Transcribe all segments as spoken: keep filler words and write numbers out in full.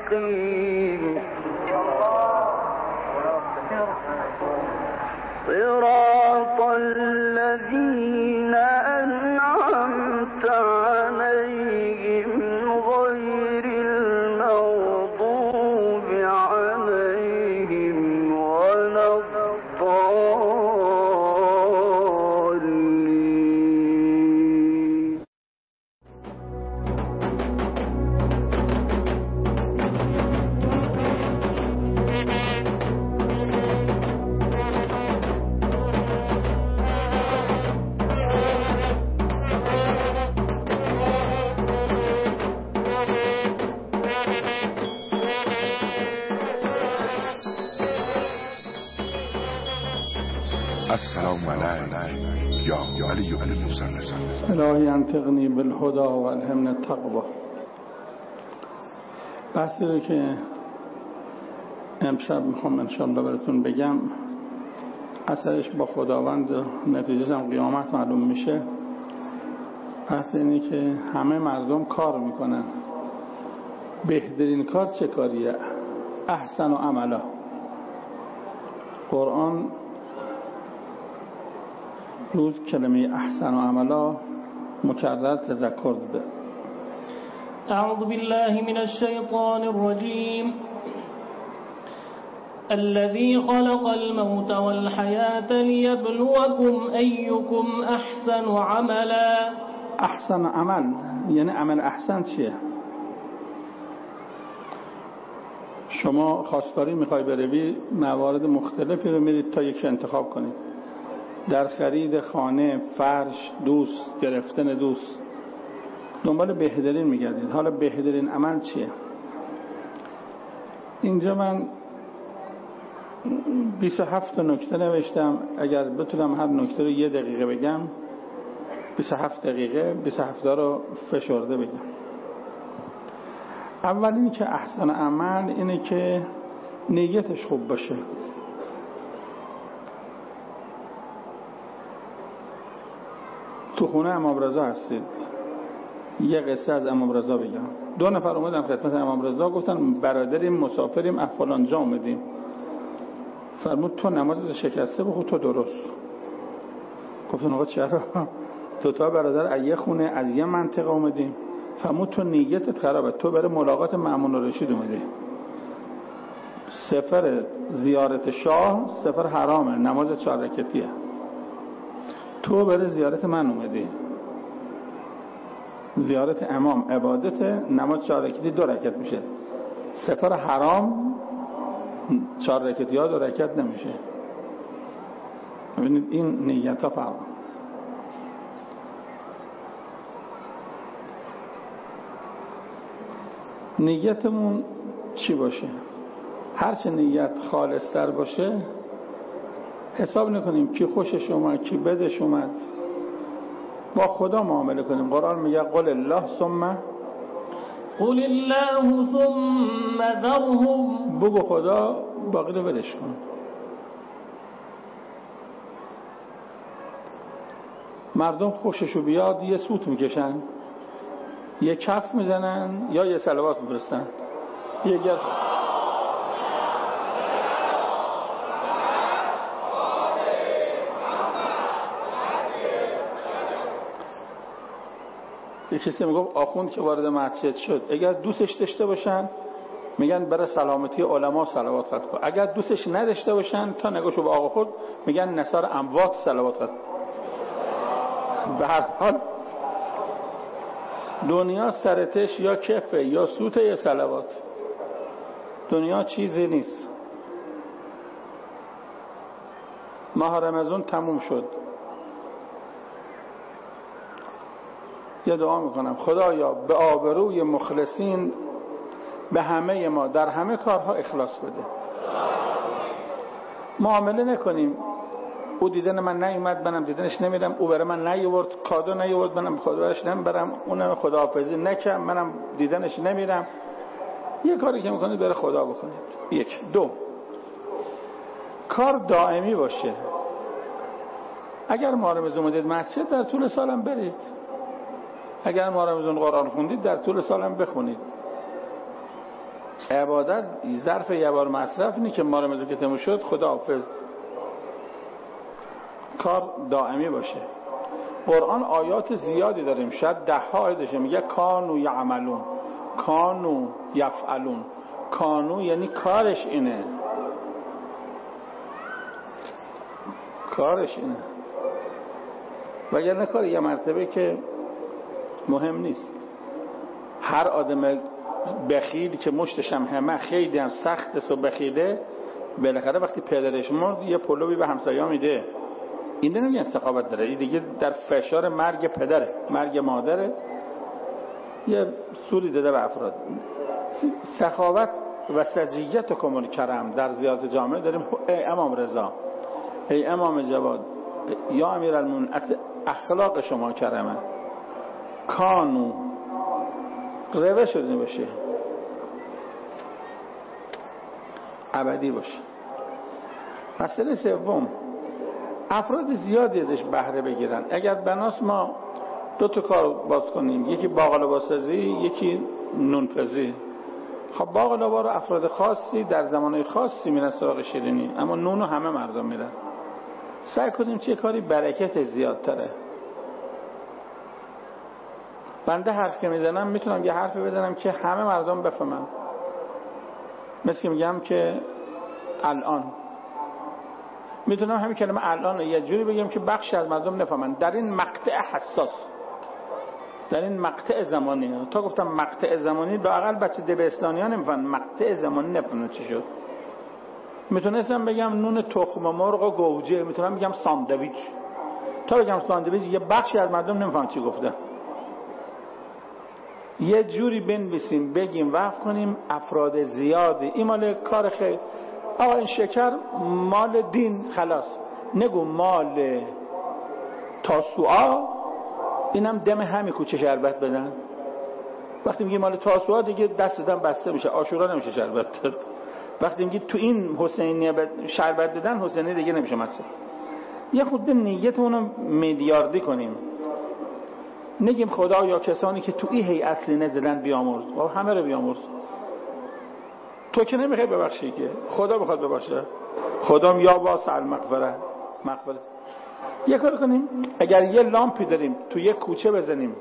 مستقيم صراط الذين أنعمت عليهم غير المغضوب عليهم ولا الضالين. السلام علیک یا علی بن موسی. الهی انطقنی بالهدى و الهمنی التقوی. بحثی رو که امشب میخوام انشاءالله براتون بگم اثرش با خداوند و نتیجهش هم قیامت معلوم میشه. بحث اینه که همه مردم کار میکنن، بهترین کار چه کاریه؟ احسن و عملا. قرآن روز کلمه احسن و عملا مکرر تذکر داده. اعوذ بالله من الشیطان الرجیم الذي خلق الموت والحياة ليبلوكم أيكم أحسن عملا. احسن عمل یعنی عمل احسن چیه؟ شما خواستاری میخوای بروی موارد مختلفی رو میرید تا یک انتخاب کنید. در خرید خانه، فرش، دوست، گرفتن دوست دنبال بهترین میگردید. حالا بهترین عمل چیه؟ اینجا من بیست و هفت نکته نوشتم. اگر بتونم هر نکته رو یه دقیقه بگم، بیست و هفت دقیقه بیست و هفت رو فشرده بگم. اول این که احسن عمل اینه که نیتش خوب باشه. تو خونه امام رضا هستید، یه قصه از امام رضا بگم. دو نفر اومدن خدمت امام رضا، گفتن برادریم مسافریم از فلان جا اومدیم. فرمود تو نمازت شکسته بخون تو درست. گفتن آقا چرا؟ تو تا برادر از یه خونه از یه منطقه اومدیم. فرمود تو نیتت خرابه، تو برای ملاقات مأمون الرشید اومدی. سفر زیارت شاه سفر حرامه، نماز چهار رکعتیه. تو برای زیارت من اومدی. زیارت امام عبادت، نماز چهار رکعتی دو رکعت میشه. سفر حرام چهار رکعتی ها دو رکعت نمیشه. ببینید این نیت ها فرق. نیتمون چی باشه؟ هرچه نیت خالص تر باشه حساب نکنیم کی خوشش اومد کی بدش اومد، با خدا معامله کنیم. قرآن میگه قل الله ثم قل الله ثم ذرهم. بگو خدا، باقی رو بدش کن. مردم خوششو بیاد یه سوت میکشن، یه کف میزنن یا یه صلوات میفرستن. یه گر یه کسی میگفت آخوند که وارد مسجد شد اگر دوستش داشته باشن میگن برای سلامتی علما صلوات خط کن، اگر دوستش نداشته باشن تا نگوشو به آقا خود میگن نثار اموات صلوات خط. به هر حال دنیا سرتش یا کفه یا سوته یا صلوات. دنیا چیزی نیست. ماه رمضان تموم شد، یه دعا میکنم خدایا به آبروی مخلصین به همه ما در همه کارها اخلاص بده. معامله نکنیم او دیدن من نیومد منم دیدنش نمیرم، او برای من نیورد کادو نیورد منم کادوش نمیبرم، اونم خداحافظی نکنم منم دیدنش نمیرم. یه کاری که میکنید برای خدا بکنید. یک. دو، کار دائمی باشه. اگر ما رمضان اومدید مسجد در طول سالم برید، اگر ما رمضان قرآن خوندید در طول سالم بخونید. عبادت ظرف یه بار مصرف اینه که ما رو مزو که تمو شد خدا حافظ، کار دائمی باشه. قرآن آیات زیادی داریم، شاید ده ها آیه داشته میگه کانو یعملون، کانو یفعلون. کانو یعنی کارش اینه، کارش اینه، وگرنه کار یه مرتبه که مهم نیست. هر آدم بخیل که مشتش هم همه خیلی هم سخت و بخیله، بالاخره وقتی پدرش مرد یه پلوی به همسایه میده. این نمیگن سخاوت داره، این دیگه در فشار مرگ پدره، مرگ مادره، یه سوری داده به افراد. سخاوت و سجیت و کمال کرم در زیارت جامعه داریم. ای امام رضا، ای امام جواد، یا امیرالمومنین، اخلاق شما کرمه، کانو روه شده باشه، ابدی باشه. مسئله سوم، افراد زیادی ازش بهره بگیرن. اگر بناس ما دو تا کار باز کنیم، یکی باقلوا سازی، یکی نونپزی. خب باقلوا رو افراد خاصی در زمانهای خاصی میرن سراغ شیرینی، اما نونو همه مردم میرن. سعی کنیم چه کاری برکت زیادتره. بنده حرف که میزنم میتونم یه حرفی بزنم که همه مردم بفهمن. مثل که میگم که الان میتونم همین کلمه الان رو یه جوری بگم که بخشی از مردم نفهمن. در این مقطع حساس، در این مقطع زمانی، تا گفتم مقطع زمانی، لااقل بچه دبستانی ها نمیفهمن مقطع زمانی، نفهمن چی شد. میتونستم بگم نون تخم مرغ و گوجه، میتونم بگم ساندویچ. تا بگم ساندویچ یه بخشی از مردم نمیفهمن چی گفتم. یه جوری بنویسیم بگیم وقف کنیم افراد زیادی. این مال کار خیلی، آقا این شکر مال دین، خلاص نگو مال تاسوعا، اینم دم همین کوچه شربت بدن. وقتی میگی مال تاسوعا دیگه دست دادن بسته میشه، عاشورا نمیشه شربت داد. وقتی میگی تو این حسینیه شربت دادن، حسینیه دیگه نمیشه مثلا. یه خود نیتمون رو میلیاردی کنیم، نگیم خدا یا کسانی که تو این هیئت سینه زدن بیامرز، و همه رو بیامرز. تو که نمیخوای ببخشی، که خدا بخواد ببخشه. خدا یا واسع المغفره، مغفرت. یه کار کنیم، اگر یه لامپی داریم تو یه کوچه بزنیم،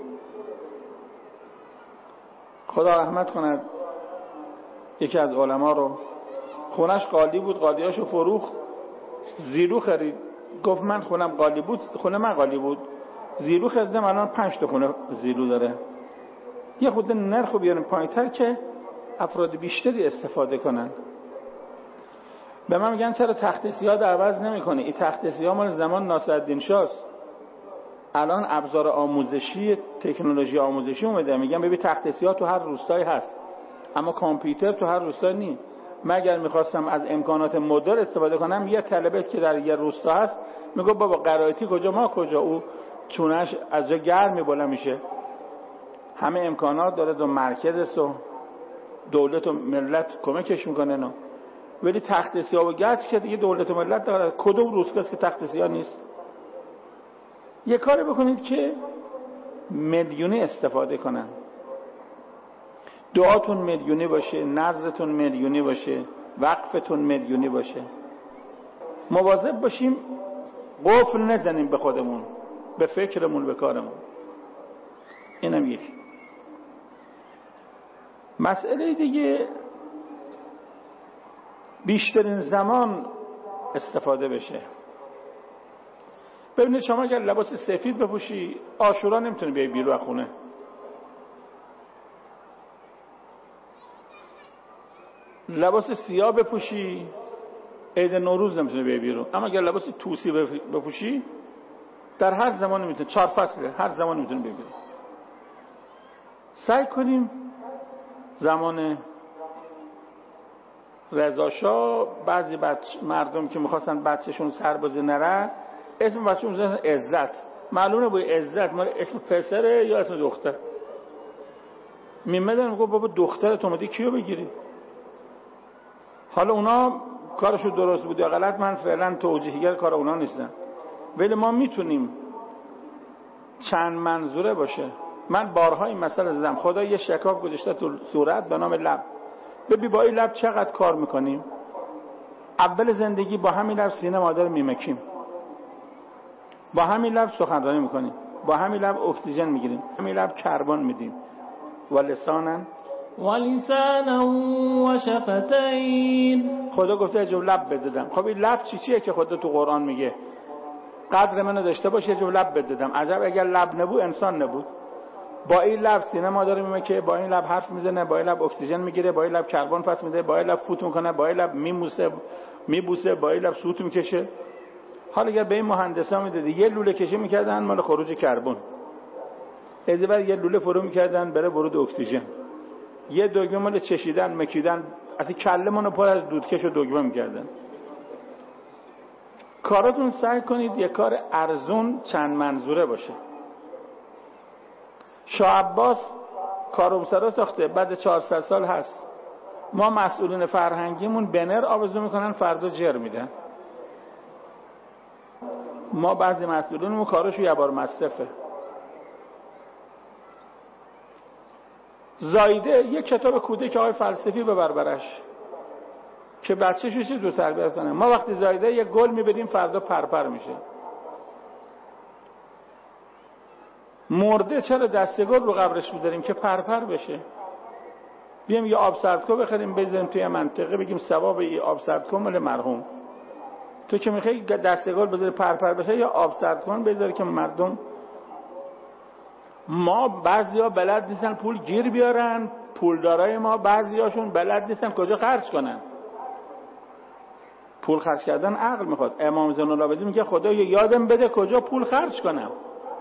خدا رحمت کند یکی از علما رو، خونش قالی بود، قالیاشو فروخت، زیرو خرید. گفت من خونم قالی بود، خونه من قالی بود، زیرو خریدم، الان پنج تا خونه زیرو داره. یه خود نرخو بیاریم پایین‌تر که افراد بیشتری استفاده کنن. به من میگن چرا تخت سیاه عوض نمی‌کنی؟ این تخت سیاه مال زمان ناصرالدین شاست. الان ابزار آموزشی، تکنولوژی آموزشی اومده. میگم ببین تخت سیاه تو هر روستایی هست، اما کامپیوتر تو هر روستایی نیست. من اگر می‌خواستم از امکانات مدرن استفاده کنم، یه طلبه که در یه روستا هست میگه بابا قرائتی کجا ما کجا، او چونش از جا گرم بالا میشه. همه امکانات داره، دو مرکزش و دولت و ملت کمکش میکنه نه. ولی تخت سیاه و گچ که دیگه دولت و ملت داره، کدوم روستاست که تخت سیاه نیست؟ یه کاری بکنید که میلیونی استفاده کنن. دعاتون میلیونی باشه، نظرتون میلیونی باشه، وقفتون میلیونی باشه. مواظب باشیم قفل نزنیم به خودمون، به فکرمون، به کارمون. اینم یکی. مسئله دیگه، بیشترین زمان استفاده بشه. ببینید شما اگر لباس سفید بپوشی، عاشورا نمیتونی بیای بیرون از خونه. لباس سیاه بپوشی، عید نوروز نمیتونی بیای بیرون. اما اگر لباس توسی بپوشی، در هر زمان میتونی، چهار فصله، هر زمان میتونی بیای بیرون. سعی کنیم زمان رضا شاه بعضی بچه مردم که میخواستن بچهشون سربازی نره، اسم بچه‌شون میذاشتن عزت. معلومه با عزت مال اسم پسره یا اسم دختر. میمدن میگه بابا دخترت اومدی کیو بگیری؟ حالا اونا کارشو درست بود یا غلط، من فعلا توجیهگر کار اونا نیستم، ولی ما میتونیم چند منظوره باشه. من بارها این مسئله زدم، خدا یه شکاف گذاشته تو صورت به نام لب. ببین با این لب چقدر کار میکنیم. اول زندگی با همین لب سینه مادر میمکیم، با همین لب سخنرانی میکنیم، با همین لب اکسیژن میگیریم، همین لب کربن میدیم. و لسانن و لسانا و شفتین. خدا گفته جو لب بدادم. خب این لب چی چیه که خدا تو قرآن میگه قدر منو داشته باشه جو لب بدادم؟ عجب اگر لب نبود انسان نبود. با این لب سینه مادر میمکه، با این لب حرف میزنه، با این لب اکسیژن میگیره، با این لب کربن پس میده، با این لب فوت میکنه، با این لب میموسه میبوسه، با این لب سوت میکشه. حالا اگر به این مهندسا میدادی یه لوله کشی میکردن مال خروج کربن، ادبر یه لوله فرو میکردن برای ورود اکسیژن، یه دگمه مال چشیدن مکیدن، اصلا کلمونو پر از دودکش و دگمه میکردن. کاراتون سعی کنید یه کار ارزون چند منظوره باشه. شاه عباس کاروسرا ساخته، بعد چهارصد سال هست. ما مسئولین فرهنگیمون بنر آویزون میکنن فردا جر میدن. ما بعضی مسئولینمون کارشو یه بار مصرفه. زایده یک کتاب کودک آقای فلسفی ببر برش که بچه‌شو چه دو تربیت کنه. ما وقتی زایده یک گل میبریم فردا پرپر میشه. مرده چرا دسته گل رو قبرش میذاریم که پرپر بشه؟ بیام یه آب سردکو بخریم بذاریم توی منطقه بگیم ثواب این آب سردکو مال مرحوم. تو که میخوای دسته گل بذاری پرپر بشه یا آب سردکو بذاری که مردم. ما بعضیا بلد نیستن پول گیر بیارن، پولدارای ما بعضیاشون بلد نیستن کجا خرج کنن. پول خرج کردن عقل میخواد. امام زین العابدین میگه خدایا یادم بده کجا پول خرج کنم.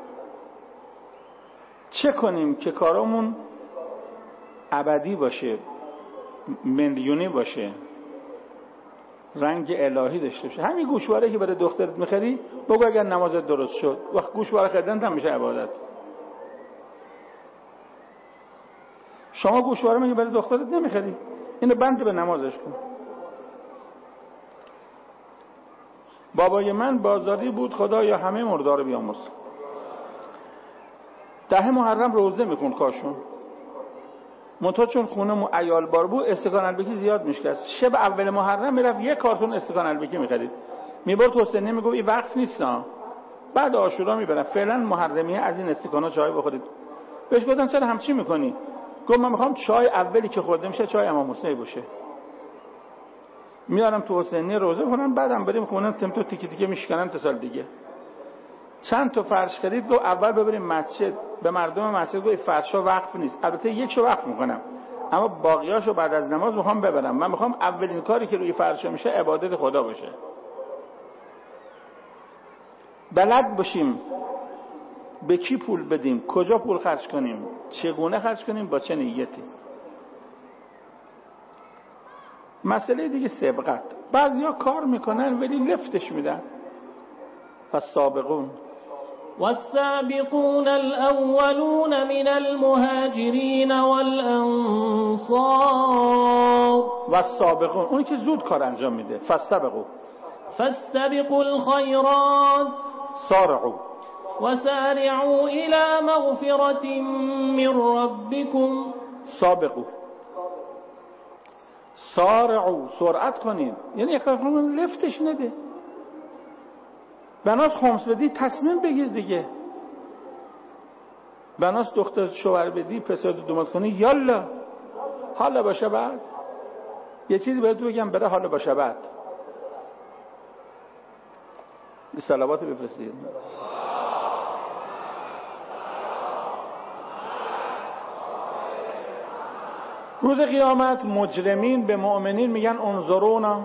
چه کنیم که کارامون ابدی باشه، میلیونی باشه، رنگ الهی داشته باشه. همین گوشواره که برای دخترت میخری بگو اگر نمازت درست شد، وقت گوشواره خریدن هم میشه عبادت. شما گوشواره میگه برای دخترت نمیخری، اینو بند به نمازش کن. بابای من بازاری بود، خدایا همه مردار بیامرز. ده محرم روزه میخوند کاشون، منتها چون خونه عیال بار بود استکان البکی زیاد میشکست. شب اول محرم میرفت یک کارتون استکان البکی میخرید، میبرد حسینی میگفت این وقت نیست ها، بعد عاشورا میبرم فعلا محرمیه از این استکانا چای بخورید. بهش گفتن چرا همچی میکنی؟ گفت من میخوام چای اولی که خورده میشه چای امام حسین باشه. میارم تو حسینی روزه کنم، بعدم بریم خونه تم تو تیکی تیکی میشکنم تا سال دیگه. چند تا فرش خرید، گفت اول ببریم مسجد، به مردم مسجد گفت فرشا وقف نیست، البته یکشو وقف میکنم اما باقیاشو بعد از نماز میخوام ببرم. من میخوام اولین کاری که روی فرشا میشه عبادت خدا باشه. بلد باشیم به کی پول بدیم، کجا پول خرج کنیم، چگونه خرج کنیم، با چه نیتی. مسئله دیگه سبقت. بعضیا کار میکنن ولی لفتش میدن. فالسابقون والسابقون الأولون من المهاجرين والأنصار. والسابقون اونی که زود کار انجام میده. فاستبقوا فاستبقوا الخيرات سارعوا وسارعوا إلى مغفرة من ربكم. سابقوا سارعوا سرعت کنید، یعنی یک کار کنید لفتش نده. بناس خمس بدی تصمیم بگیر دیگه. بناس دختر شوهر بدی پسر دومات کنی یالا حالا باشه بعد. یه چیزی باید بگم برای حالا باشه بعد. صلوات بفرستید. روز قیامت مجرمین به مؤمنین میگن انظرونا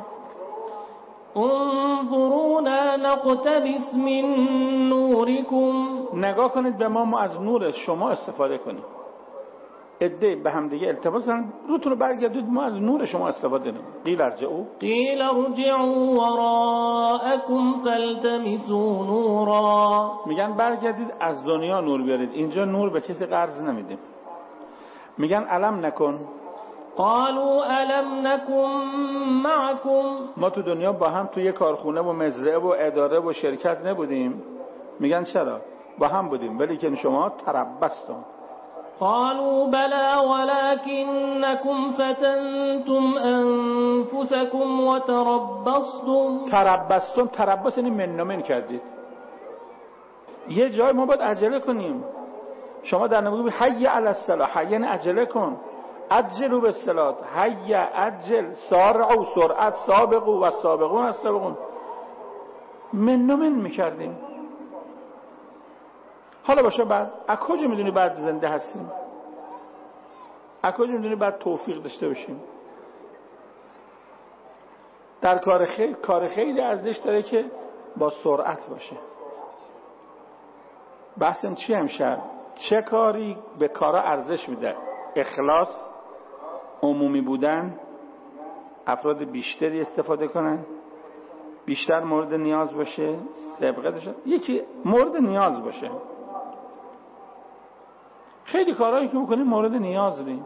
انظرونا نقتبس من نورکم. نگاه کنید به ما، ما از نور شما استفاده کنیم. عده به هم دیگه التباس کردن، روتون رو برگردید ما از نور شما استفاده کنیم. قیل ارجعوا قیل ارجعوا وراءکم فالتمسوا نورا. میگن برگردید از دنیا نور بیارید، اینجا نور به کسی قرض نمیدیم. میگن الم نکن قالوا الم نکن معکم. ما تو دنیا با هم توی کارخونه و مزرعه و اداره و شرکت نبودیم؟ میگن چرا؟ با هم بودیم ولی که شما تربستون. قالوا بلى ولكنكم فتنتم انفسكم وتربصتم. تربصتم، تربص یعنی منومن کردید. یه جای ما باید عجله کنیم. شما در نماز میگید حی علی الصلاة، حی یعنی عجله کن، عجلوا بالصلاة، حی عجل، سارعوا سرعت، سابقوا و سابقون السابقون، منومن میکردیم. حالا باشه بعد از کجا میدونی بعد زنده هستیم؟ از کجا میدونی بعد توفیق داشته باشیم؟ در کار خیر، کار خیلی ارزش داره که با سرعت باشه. بحث این چی همشه؟ چه کاری به کارا ارزش میده؟ اخلاص، عمومی بودن، افراد بیشتری استفاده کنن، بیشتر مورد نیاز باشه، سبقه داشته، یکی مورد نیاز باشه. خیلی کارهایی که میکنیم مورد نیاز نیم.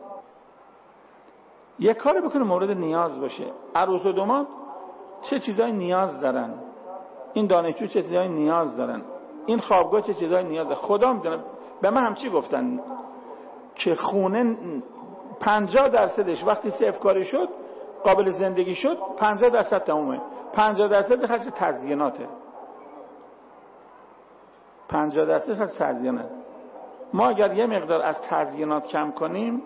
یک کاری بکنه مورد نیاز باشه. عروس و داماد چه چیزای نیاز دارن، این دانشجو چه چیزای نیاز دارن، این خوابگاه چه چیزای نیاز دارن. خدا میدونه. به من هم چی گفتن که خونه پنجاه درصدش وقتی صفر کاری شد قابل زندگی شد، پنجاه درصد تمومه، پنجاه درصد خرج تزییناته، پنجاه درصد خرج تزیینات. ما اگر یه مقدار از تزیینات کم کنیم،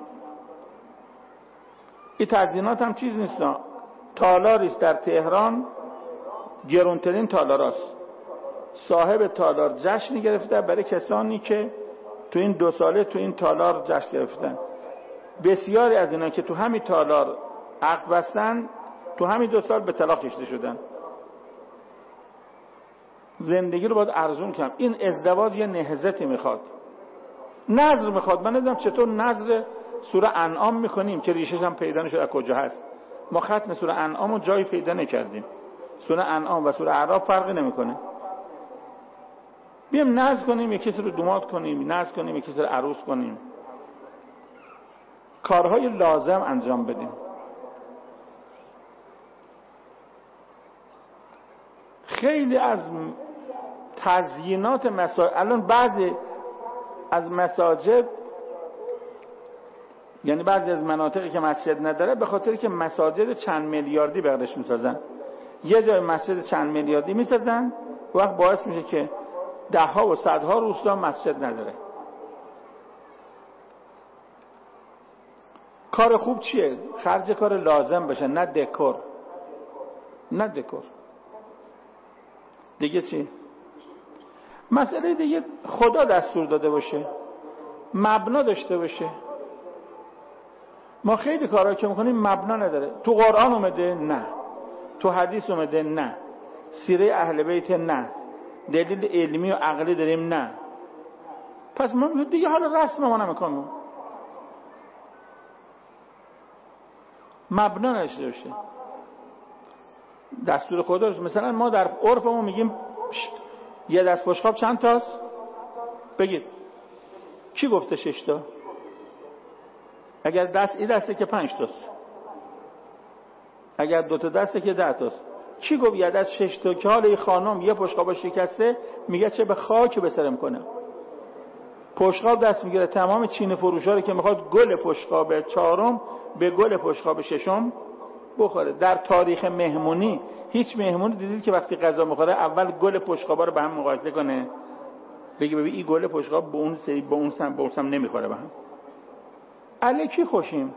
این تزیینات هم چیز نیست، تالاریست در تهران گرونترین تالاراست. صاحب تالار جشنی گرفته برای کسانی که تو این دو ساله تو این تالار جشن گرفتن. بسیاری از اینا که تو همین تالار عقد بستن تو همین دو سال به طلاق کشیده شدن. زندگی رو باید ارزون کنم. این ازدواج یه نهضتی میخواد، نظر میخواد. من نمیدونم چطور نظر سوره انعام میکنیم که ریشش هم پیدا نشد از کجا هست. ما ختم سوره انعام رو جایی پیدا نکردیم. سوره انعام و سوره اعراف فرقی نمیکنه. بیام نظر کنیم، یک کسی رو دوماد کنیم، نظر کنیم یک کسی رو عروس کنیم، کارهای لازم انجام بدیم. خیلی از تزیینات مساجد، الان بعضی از مساجد، یعنی بعضی از مناطقی که مسجد نداره به خاطر که مساجد چند میلیاردی بغلش میسازن، یه جای مسجد چند میلیاردی میسازن، وقت باعث میشه که ده ها و صدها روستا مسجد نداره. کار خوب چیه؟ خرج کار لازم بشه، نه دکور، نه دکور. دیگه چی؟ مسئله دیگه خدا دستور داده باشه، مبنا داشته باشه. ما خیلی کارا که میکنیم مبنا نداره. تو قرآن اومده؟ نه. تو حدیث اومده؟ نه. سیره اهل بیت؟ نه. دلیل علمی و عقلی داریم؟ نه. پس ما دیگه حالا رسم ما نمیکنیم، مبنا نداشته باشه. دستور خداست. مثلا ما در عرفمون میگیم یه دست بشقاب چند تاست؟ بگید کی گفته شش تا؟ اگر دست این دسته که پنج تاست، اگر دو تا دسته که ده تاست. کی گفت یه دست شش تا؟ که حالا این خانم یه بشقاب شکسته میگه چه به خاک بسرم کنه. بشقاب دست میگیره، تمام چین فروشا رو که میخواد گل بشقاب چهارم به گل بشقاب ششم بخوره. در تاریخ مهمونی هیچ مهمونی دیدید که وقتی غذا میخوره اول گل بشقابا رو به هم مقایسه کنه بگه ببین این گل بشقاب به اون سری به اون سم به اون سم نمیخوره به هم؟ الکی خوشیم،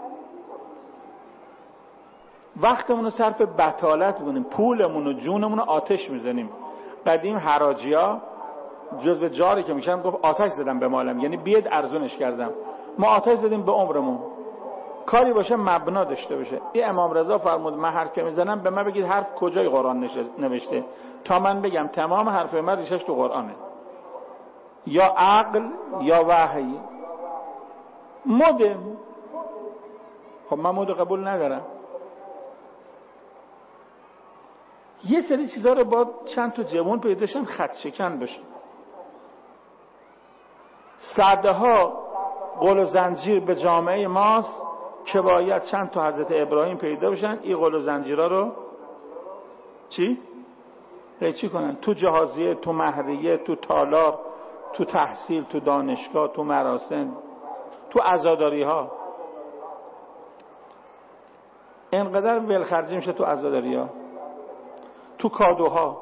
وقتمون رو صرف بطالت می‌کنیم، پولمون و جونمون رو آتش میزنیم. قدیم حراجیا جزو جاری که میشن گفت آتش زدم به مالم، یعنی بیاد ارزونش کردم. ما آتش زدیم به عمرمون. کاری باشه مبنا داشته باشه. این امام رضا فرمود من حرف که میزنم به من بگید حرف کجای قرآن نوشته تا من بگم تمام حرف من ریشش تو قرآنه یا عقل یا وحی. مده. خب من مده قبول ندارم. یه سری چیزا رو با چند تا جوان پیداشن خط شکن بشه. صدها قل و زنجیر به جامعه ماست که باید چند تا حضرت ابراهیم پیدا بشن این قل و زنجیرها رو چی؟ چی کنن؟ تو جهازیه، تو مهریه، تو تالار، تو تحصیل، تو دانشگاه، تو مراسم، تو عزاداری ها اینقدر ولخرجی میشه، تو عزاداری ها، تو کادوها.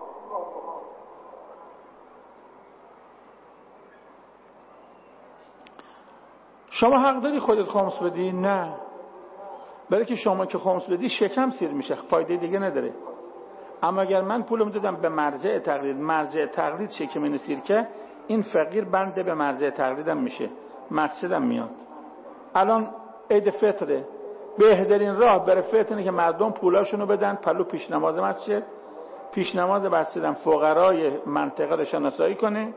شما حق داری خودت خمس بدی؟ نه، برای که شما که خمس بدی شکم سیر میشه، فایده دیگه نداره. اما اگر من پولم دادم به مرجع تقلید، مرجع تقلید شکم این سیرکه، این فقیر بنده به مرجع تقلیدم میشه، مسجدم میاد. الان عید فطره، بهترین راه برای فطر اینه که مردم پولاشونو بدن پلو پیش نماز مسجد، پیش نماز مسجدم فقرای منطقه رو شناسایی کنه،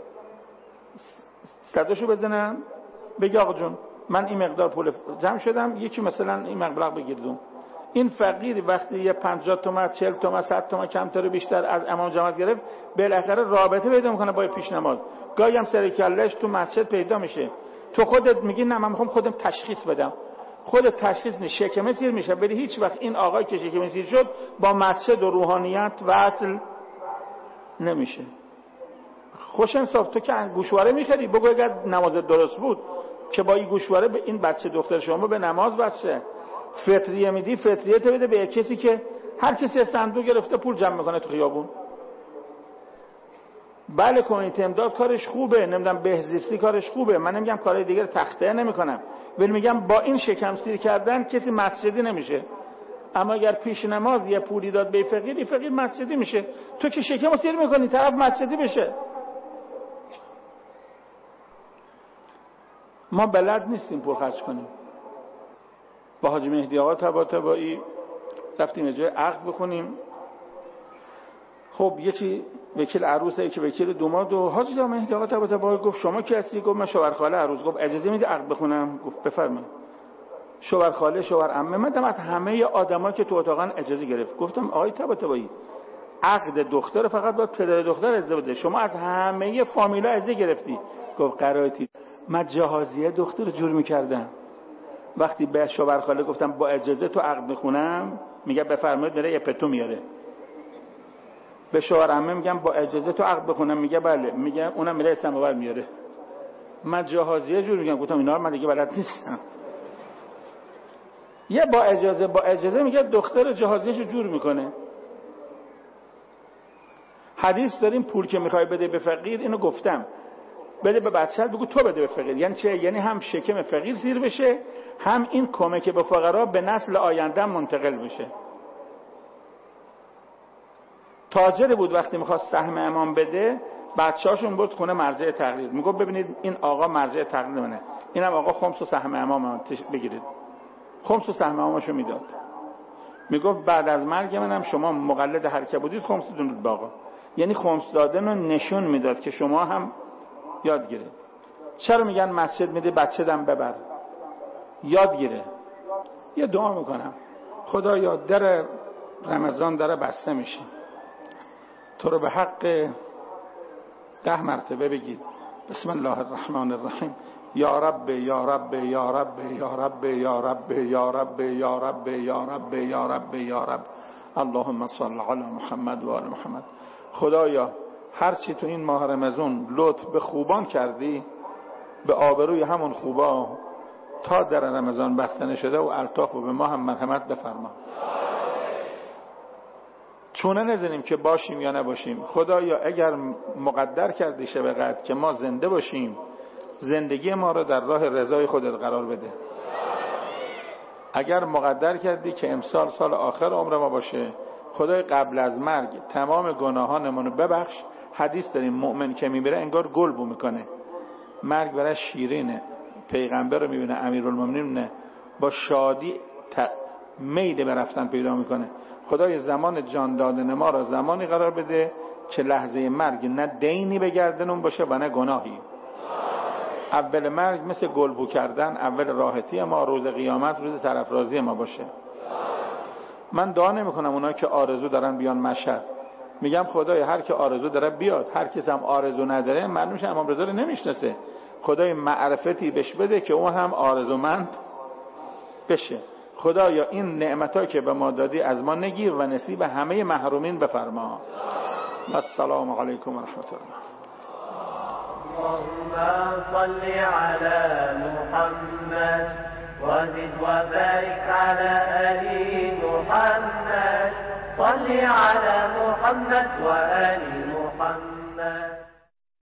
صداشو بزنن، بگه آقا جون من این مقدار پول جمع شدم، یکی مثلا این مبلغ بگیردون. این فقیر وقتی یه پنجاه تومن، چهل تومن، صد تومن کمتر و بیشتر از امام جماعت گرفت، بالاخره رابطه پیدا میکنه با پیش نماز. گاهی هم سر کلهش تو مسجد پیدا میشه. تو خودت میگی نه من میخوام خودم تشخیص بدم، خودت تشخیص نه، شکم سیر میشه. ولی هیچ وقت این آقای که شکم سیر شد با مسجد و روحانیت وصل نمیشه. خوش انصاف، تو که گوشواره میخری بگو اگر نماز درست بود که با این گوشواره به این بچه دختر شما به نماز بسه. فطریه میدی، فطریه تو بده به کسی که هر کسی صندوق گرفته پول جمع میکنه تو خیابون. بله کمیته امداد کارش خوبه، نمیدونم بهزیستی کارش خوبه، من نمیگم کارهای دیگر تخته نمیکنم، ولی میگم با این شکم سیر کردن کسی مسجدی نمیشه. اما اگر پیش نماز یه پولی داد به فقیر، این فقیر مسجدی میشه. تو که شکم سیر میکنی طرف مسجدی بشه. ما بلد نیستیم پول خرج کنیم. با حاجی مهدی آقا طباطبایی رفتیم یه جای عقد بکنیم. خب یکی وکیل عروسه، یکی وکیل دوماد، و حاجی مهدی آقا طباطبایی گفت شما کی هستی؟ گفت من شوهرخاله عروس. گفت اجازه میدی عقد بخونم؟ گفت بفرمایید. شوهرخاله، شوهرعمه، من دم از همه آدما که تو اتاقن اجازه گرفت. گفتم آقای طباطبایی عقد دختر فقط باید پدر دختر اجازه بده، شما از همه فامیلا اجازه گرفتی. گفت قرائتی من جهازیه دختر رو جور میکردم. وقتی به شوهرخاله گفتم با اجازه تو عقد میخونم، میگه بفرمایید، میره یه پتو میاره. به شوهرعمه میگم با اجازه تو عقد بخونم، میگه بله، میگه اونم میره سماور میاره. من جهازیه جور میگم. گفتم اینا رو من دیگه بلد نیستم. یه با اجازه با اجازه میگه دختر جهازیه‌شو جور میکنه. حدیث داریم پول که میخوای بده به فقیر، اینو گفتم، بده به بچه‌ت بگو تو بده به فقیر. یعنی چه؟ یعنی هم شکم فقیر سیر بشه، هم این کمک به فقرا به نسل آینده منتقل بشه. تاجر بود وقتی میخواست سهم امام بده، بچه‌هاشون برد خونه مرجع تقلید، میگه ببینید این آقا مرجع تقلید منه، اینم آقا خمس و سهم امام بگیرید. خمس و سهم امامشو میداد. میگفت بعد از مرگ منم شما مقلد هر کی بودید خمس دونید به آقا. یعنی خمس دادن رو نشون میداد که شما هم یاد گیرید. چرا میگن مسجد میده بچه دم ببر؟ یاد گیره. یه دعا میکنم، خدایا در رمضان در بسته میشه، تو رو به حق ده مرتبه بگید بسم الله الرحمن الرحیم، یا رب یا رب یا رب یا رب یا رب یا رب یا رب یا رب یا رب یا رب اللهم صل علی محمد و آل محمد. خدایا هر چی تو این ماه رمضان لطف به خوبان کردی، به آبروی همون خوبا تا در رمضان بسته نشده و الطاف و به ما هم مرحمت بفرما. چونه نزنیم که باشیم یا نباشیم. خدایا اگر مقدر کردی شب قدر که ما زنده باشیم، زندگی ما رو در راه رضای خودت قرار بده. اگر مقدر کردی که امسال سال آخر عمر ما باشه، خدای قبل از مرگ تمام گناهانمون رو ببخش. حدیث داریم مؤمن که میمیره انگار گل بو میکنه، مرگ برای شیرینه. پیغمبر رو میبینه امیرالمومنین با شادی ت... میل به رفتن پیدا میکنه. خدای زمان جان دادن ما را زمانی قرار بده که لحظه مرگ نه دینی به گردنمون باشه و نه گناهی. اول مرگ مثل گلبو کردن، اول راحتی ما، روز قیامت روز سرافرازی ما باشه. من دعا نمی کنم اونایی که آرزو دارن بیان مشهد، میگم خدای هر که آرزو داره بیاد، هر کس هم آرزو نداره معلوم شه امام رضا رو نمیشناسه. خدای معرفتی بهش بده که اون هم آرزومند بشه. خدایا این نعمتایی که به ما دادی از ما نگیر و نصیب همه محرومین بفرما. السلام علیکم و رحمت الله. اللهم صل على محمد وزد وبارك على آل محمد صل على محمد وآل محمد